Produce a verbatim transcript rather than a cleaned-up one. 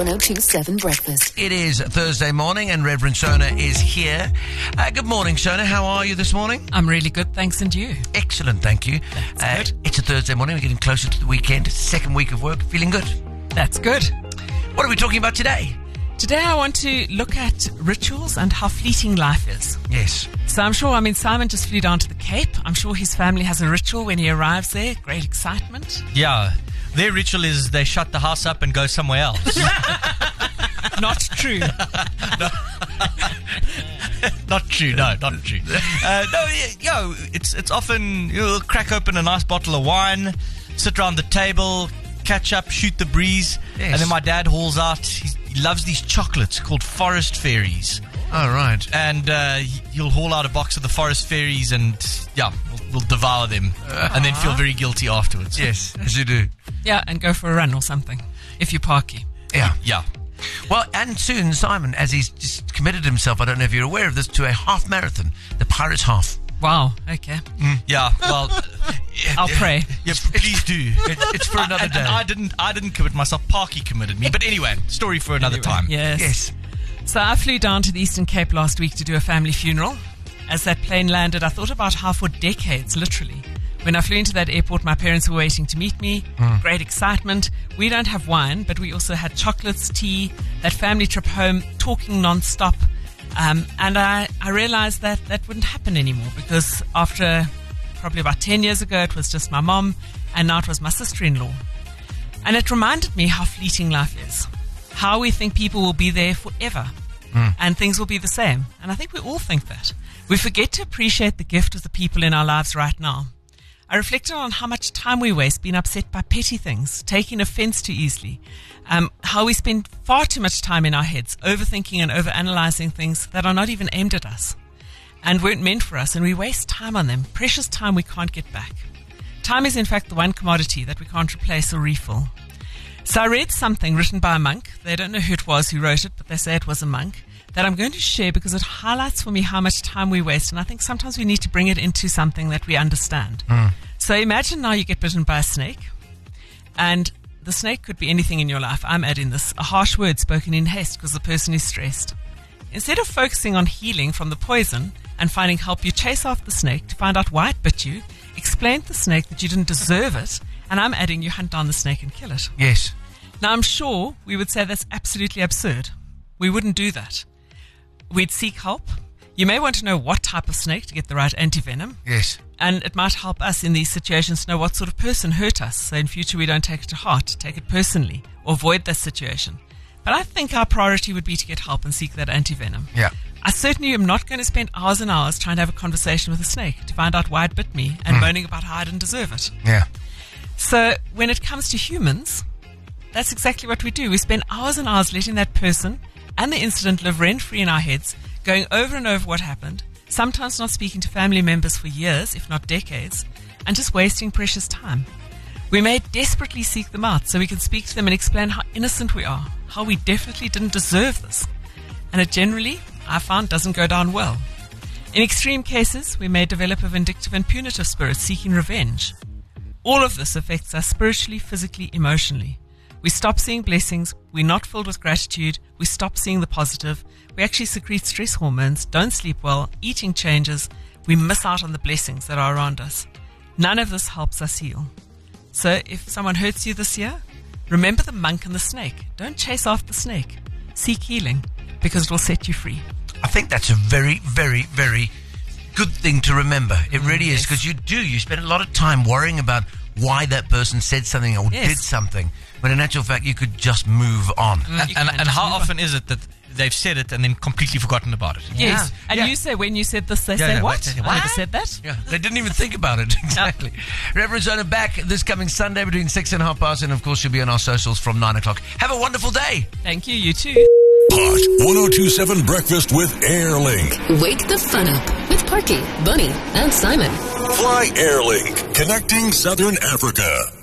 one oh two seven Breakfast. It is Thursday morning and Reverend Shona is here. Uh, good morning, Shona. How are you this morning? I'm really good, thanks, and you? Excellent, thank you. That's uh, good. It's a Thursday morning. We're getting closer to the weekend. Second week of work. Feeling good. That's good. What are we talking about today? Today I want to look at rituals and how fleeting life is. Yes. So I'm sure, I mean, Simon just flew down to the Cape. I'm sure his family has a ritual when he arrives there. Great excitement. Yeah. Their ritual is they shut the house up and go somewhere else. Not true. Not true, no, not true. Uh, no, yo, it's it's often you'll crack open a nice bottle of wine, sit around the table, catch up, shoot the breeze, Yes. and then my dad hauls out. He's, he loves these chocolates called Forest Fairies, All right. and uh, he'll haul out a box of the Forest Fairies, and yeah, we'll, we'll devour them, and then feel very guilty afterwards. Yes, as you do. Yeah, and go for a run or something, if you're parky. Yeah. Yeah. Well, and soon Simon, as he's just committed himself, I don't know if you're aware of this, to a half marathon, the Pirates Half. Wow, okay. Yeah, well, I'll pray. yeah, please do. It, it's for another and, day. and I didn't. I didn't commit myself. Parky committed me. But anyway, story for another Anyway, time. Yes. Yes. So I flew down to the Eastern Cape last week to do a family funeral. As that plane landed, I thought about how for decades, literally, when I flew into that airport, my parents were waiting to meet me. Mm. Great excitement. We don't have wine, but we also had chocolates, tea, that family trip home, talking non-stop. Um, and I, I realized that that wouldn't happen anymore because after probably about ten years ago, it was just my mom, and now it was my sister-in-law. And it reminded me how fleeting life is, how we think people will be there forever and things will be the same. And I think we all think that. We forget to appreciate the gift of the people in our lives right now. I reflected on how much time we waste being upset by petty things, taking offense too easily, um, how we spend far too much time in our heads, overthinking and overanalyzing things that are not even aimed at us and weren't meant for us, and we waste time on them, precious time we can't get back. Time is, in fact, the one commodity that we can't replace or refill. So I read something written by a monk. They don't know who it was who wrote it, but they say it was a monk, that I'm going to share because it highlights for me how much time we waste, and I think sometimes we need to bring it into something that we understand. Mm. So imagine now you get bitten by a snake, and the snake could be anything in your life. I'm adding this, a harsh word spoken in haste because the person is stressed. Instead of focusing on healing from the poison and finding help, you chase after the snake to find out why it bit you, explain to the snake that you didn't deserve it, and I'm adding you hunt down the snake and kill it. Yes. Now, I'm sure we would say that's absolutely absurd. We wouldn't do that. We'd seek help. You may want to know what type of snake to get the right antivenom, Yes. and it might help us in these situations to know what sort of person hurt us, so in future we don't take it to heart, take it personally, or avoid that situation. But I think our priority would be to get help and seek that antivenom. Yeah. I certainly am not going to spend hours and hours trying to have a conversation with a snake to find out why it bit me and moaning about how I didn't deserve it. Yeah. So when it comes to humans, that's exactly what we do. We spend hours and hours letting that person and the incident live rent-free in our heads, going over and over what happened, sometimes not speaking to family members for years, if not decades, and just wasting precious time. We may desperately seek them out so we can speak to them and explain how innocent we are, how we definitely didn't deserve this. And it generally, I found, doesn't go down well. In extreme cases, we may develop a vindictive and punitive spirit seeking revenge. All of this affects us spiritually, physically, emotionally. We stop seeing blessings, we're not filled with gratitude, we stop seeing the positive, we actually secrete stress hormones, don't sleep well, eating changes, we miss out on the blessings that are around us. None of this helps us heal. So if someone hurts you this year, remember the monk and the snake. Don't chase after the snake. Seek healing, because it will set you free. I think that's a very, very, very good thing to remember. It really is, yes. because you do. You spend a lot of time worrying about why that person said something or Yes. did something, when in actual fact you could just move on. Mm, you And, can and just how move on. often is it that they've said it and then completely forgotten about it? Yes. Yeah. And Yeah. you say, when you said this, they Yeah, say, yeah, what? wait, they say, I what? never said that. Yeah, they didn't even think about it. Exactly. Reverend Zona back this coming Sunday between six and half past, and of course she'll be on our socials from nine o'clock. Have a wonderful day. Thank you, you too. Hot one oh two seven Breakfast with Airlink. Wake the fun up with Parky, Bunny, and Simon. Fly Airlink, connecting Southern Africa.